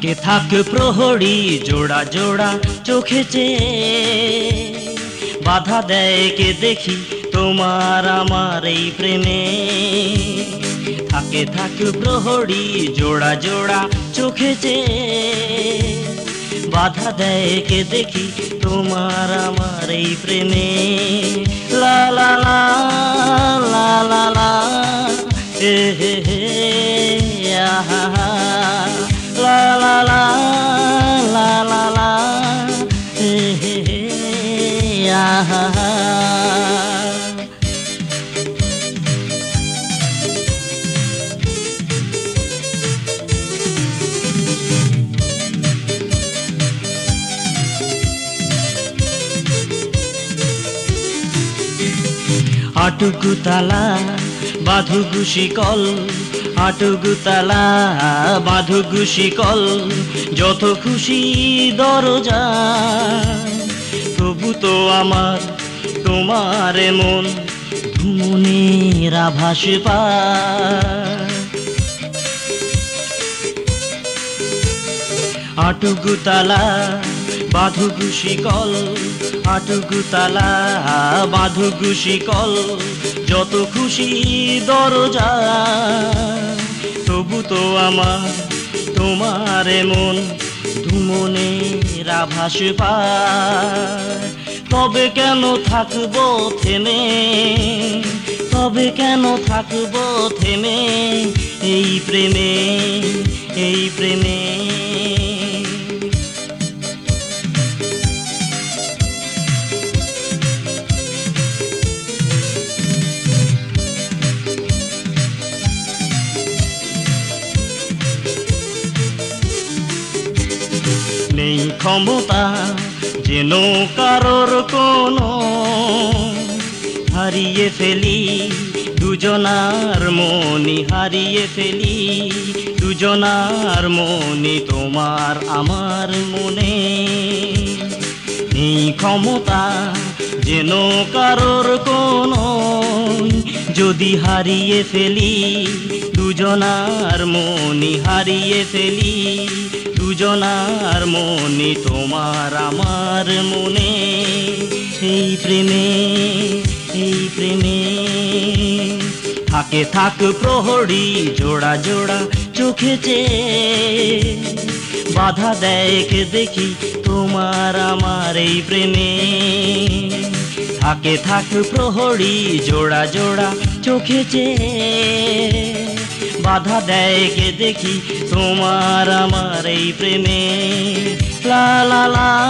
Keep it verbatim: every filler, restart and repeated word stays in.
থাকে থাক প্রহরী জোড়া জোড়া চোখে চেয়ে, বাধা দেয় কে দেখি তোমার আমার এই প্রেমে। থাকে থাক প্রহরী জোড়া জোড়া চোখে চেয়ে, বাধা দেয় কে দেখি তোমার আমার এই প্রেমে। লা লা লা লা লা লা হে হে হে আহা হা, লা লা লা লা লা লা হে হে হে আহা হা। আটুকু তালা বাঁধুকু শিকল, আটুকু তালা বাঁধুকু শিকল, যত খুশি দরজা, তবু তো আমার তোমার মন ধুমনের আভাস পায়। আটুকু তালা বাঁধুকু শিকল, আটুকু তালা বাঁধুকু শিকল, যত খুশি দরজা, তবু তো আমার তোমার মন ধুমনের আভাস পায়। তবে কেন থাকবো থেমে, তবে কেন থাকবো থেমে এই প্রেমে, এই প্রেমে। নেই ক্ষমতা যেন কারোর কোনো, হারিয়ে ফেলি দুজনার মনি, হারিয়ে ফেলি দুজনার মনি তোমার আমার মনে। নেই ক্ষমতা যেন কারোর কোনো, যদি হারিয়ে ফেলি দুজনার মনি, হারিয়ে ফেলি দুজনার মনি তোমার আমার মনে। এই প্রেমে, এই প্রেমে থাকে থাক প্রহরী জোড়া জোড়া চোখে চেয়ে, বাধা দেয় কে দেখি তোমার আমার এই প্রেমে। থাকে থাক প্রহরী জোড়া জোড়া চোখে চেয়ে, বাধা দেয় কে দেখি তোমার আমার এই প্রেমে। লা লা লা